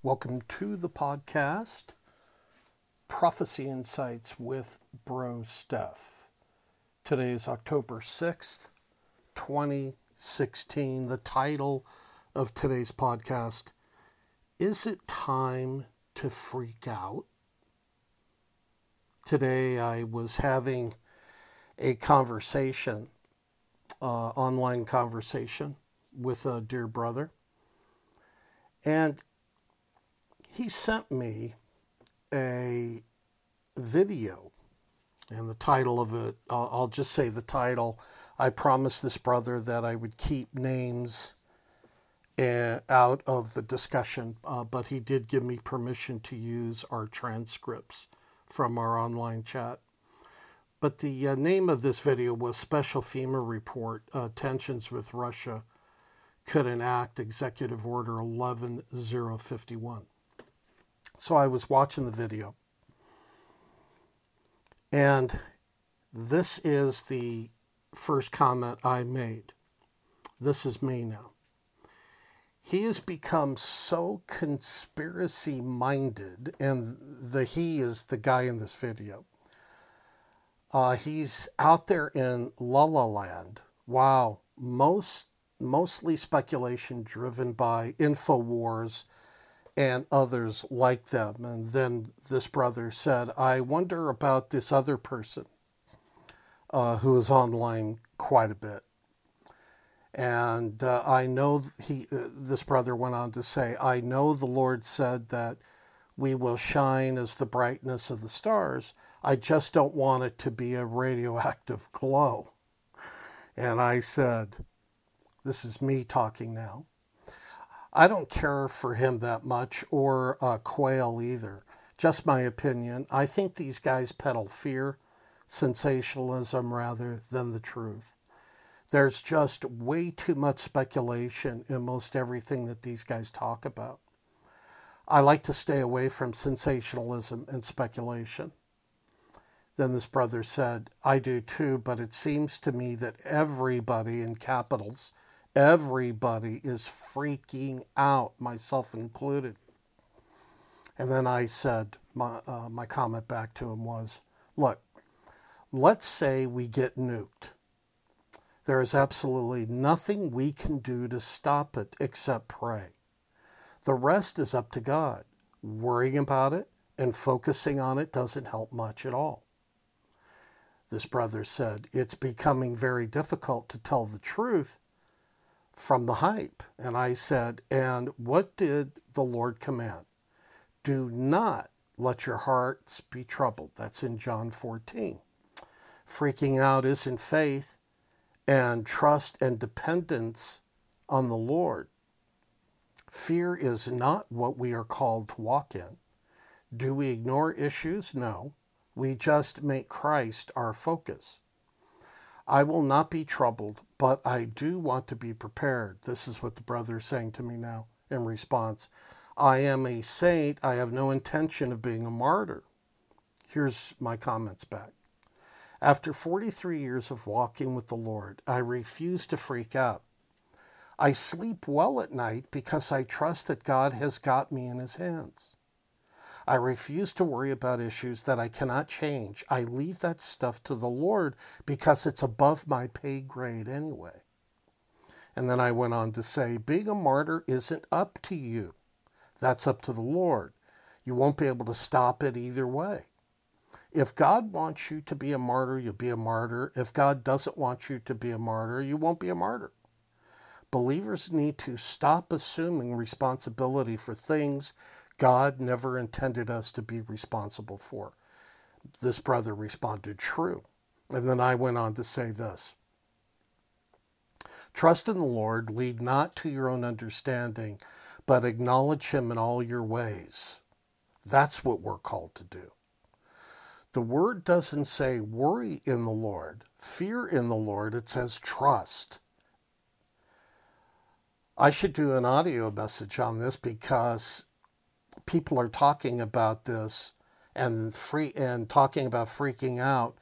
Welcome to the podcast, Prophecy Insights with Bro Steph. Today is October 6th, 2016. The title of today's podcast, Is It Time to Freak Out? Today I was having a conversation, online conversation with a dear brother, and he sent me a video, and the title of it, I'll just say the title. I promised this brother that I would keep names out of the discussion, but he did give me permission to use our transcripts from our online chat. But the name of this video was Special FEMA Report, Tensions with Russia Could Enact Executive Order 11051. So I was watching the video, and this is the first comment I made. This is me now. He has become so conspiracy-minded, and the he is the guy in this video. He's out there in La La Land. Wow, mostly speculation driven by InfoWars and others like them. And then this brother said, I wonder about this other person who is online quite a bit. And I know this brother went on to say, I know the Lord said that we will shine as the brightness of the stars. I just don't want it to be a radioactive glow. And I said, this is me talking now. I don't care for him that much, or Quayle either. Just my opinion. I think these guys peddle fear, sensationalism rather than the truth. There's just way too much speculation in most everything that these guys talk about. I like to stay away from sensationalism and speculation. Then this brother said, I do too, but it seems to me that everybody, in capitals, everybody is freaking out, myself included. And then I said, my comment back to him was, look, let's say we get nuked. There is absolutely nothing we can do to stop it except pray. The rest is up to God. Worrying about it and focusing on it doesn't help much at all. This brother said, it's becoming very difficult to tell the truth from the hype. And I said, and what did the Lord command? Do not let your hearts be troubled. That's in John 14. Freaking out isn't faith and trust and dependence on the Lord. Fear is not what we are called to walk in. Do we ignore issues? No. We just make Christ our focus. I will not be troubled, but I do want to be prepared. This is what the brother is saying to me now in response. I am a saint. I have no intention of being a martyr. Here's my comments back. After 43 years of walking with the Lord, I refuse to freak out. I sleep well at night because I trust that God has got me in his hands. I refuse to worry about issues that I cannot change. I leave that stuff to the Lord because it's above my pay grade anyway. And then I went on to say, being a martyr isn't up to you. That's up to the Lord. You won't be able to stop it either way. If God wants you to be a martyr, you'll be a martyr. If God doesn't want you to be a martyr, you won't be a martyr. Believers need to stop assuming responsibility for things God never intended us to be responsible for. This brother responded, true. And then I went on to say this. Trust in the Lord, lead not to your own understanding, but acknowledge him in all your ways. That's what we're called to do. The word doesn't say worry in the Lord, fear in the Lord. It says trust. I should do an audio message on this because people are talking about this and talking about freaking out.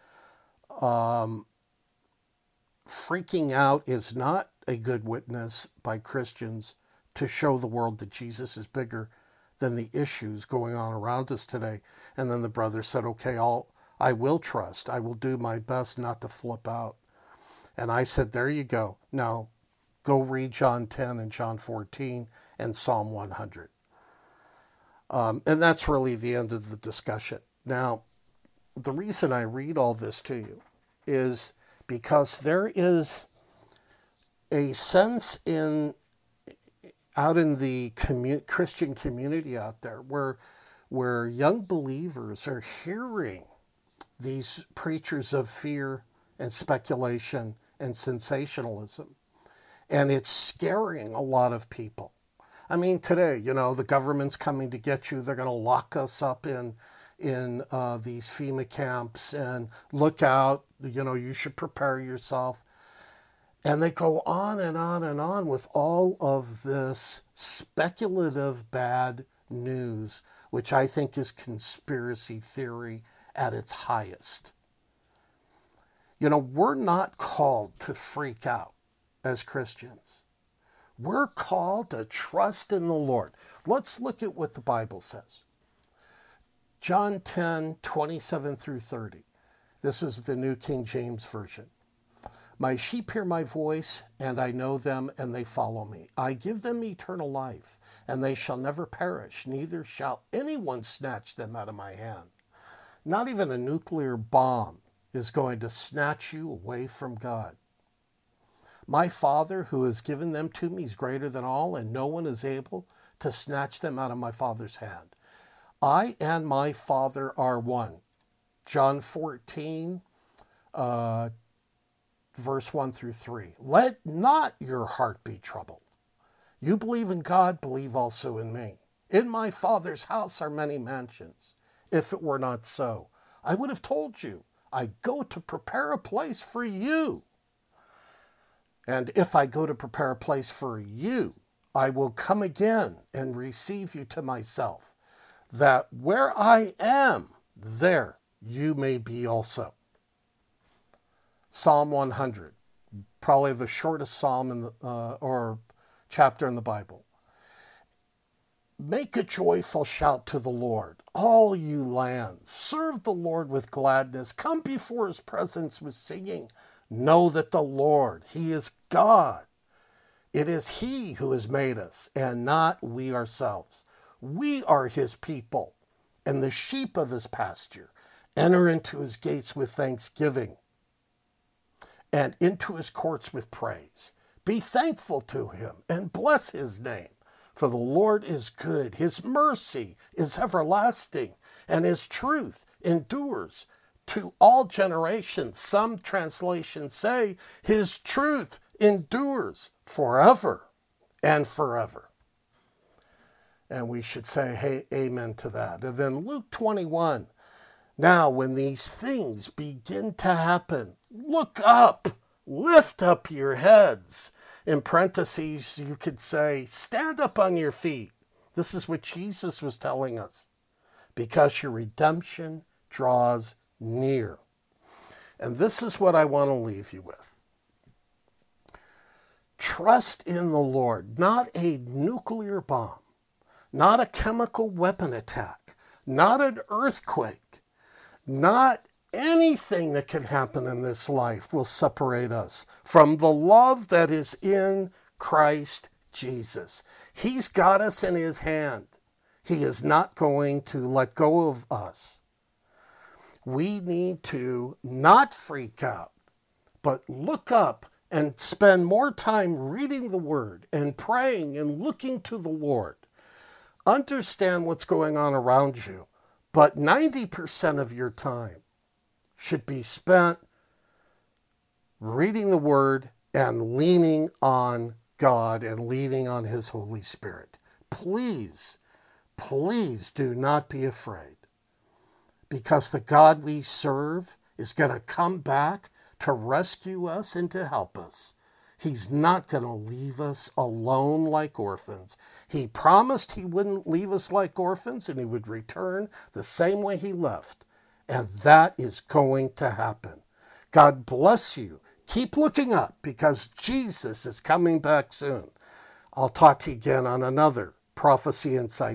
Freaking out is not a good witness by Christians to show the world that Jesus is bigger than the issues going on around us today. And then the brother said, okay, I will trust. I will do my best not to flip out. And I said, there you go. Now, go read John 10 and John 14 and Psalm 100. And that's really the end of the discussion. Now, the reason I read all this to you is because there is a sense out in the Christian community out there where young believers are hearing these preachers of fear and speculation and sensationalism, and it's scaring a lot of people. I mean, today, the government's coming to get you. They're going to lock us up in these FEMA camps, and look out, you should prepare yourself. And they go on and on and on with all of this speculative bad news, which I think is conspiracy theory at its highest. We're not called to freak out as Christians. We're called to trust in the Lord. Let's look at what the Bible says. John 10, 27 through 30. This is the New King James Version. My sheep hear my voice, and I know them, and they follow me. I give them eternal life, and they shall never perish, neither shall anyone snatch them out of my hand. Not even a nuclear bomb is going to snatch you away from God. My Father, who has given them to me, is greater than all, and no one is able to snatch them out of my Father's hand. I and my Father are one. John 14, verse 1 through 3. Let not your heart be troubled. You believe in God, believe also in me. In my Father's house are many mansions. If it were not so, I would have told you, I go to prepare a place for you. And if I go to prepare a place for you, I will come again and receive you to myself, that where I am, there you may be also. Psalm 100, probably the shortest psalm or chapter in the Bible. Make a joyful shout to the Lord, all you lands. Serve the Lord with gladness. Come before his presence with singing. Know that the Lord, he is God. It is he who has made us, and not we ourselves. We are his people, and the sheep of his pasture. Enter into his gates with thanksgiving, and into his courts with praise. Be thankful to him, and bless his name. For the Lord is good, his mercy is everlasting, and his truth endures to all generations. Some translations say his truth endures forever and forever. And we should say, hey, amen to that. And then Luke 21. Now, when these things begin to happen, look up, lift up your heads. In parentheses, you could say, stand up on your feet. This is what Jesus was telling us, because your redemption draws near. And this is what I want to leave you with. Trust in the Lord, not a nuclear bomb, not a chemical weapon attack, not an earthquake, not anything that can happen in this life will separate us from the love that is in Christ Jesus. He's got us in his hand. He is not going to let go of us. We need to not freak out, but look up and spend more time reading the Word and praying and looking to the Lord. Understand what's going on around you, but 90% of your time should be spent reading the Word and leaning on God and leaning on his Holy Spirit. Please, please do not be afraid, because the God we serve is going to come back to rescue us and to help us. He's not going to leave us alone like orphans. He promised he wouldn't leave us like orphans, and he would return the same way he left. And that is going to happen. God bless you. Keep looking up, because Jesus is coming back soon. I'll talk to you again on another Prophecy Insight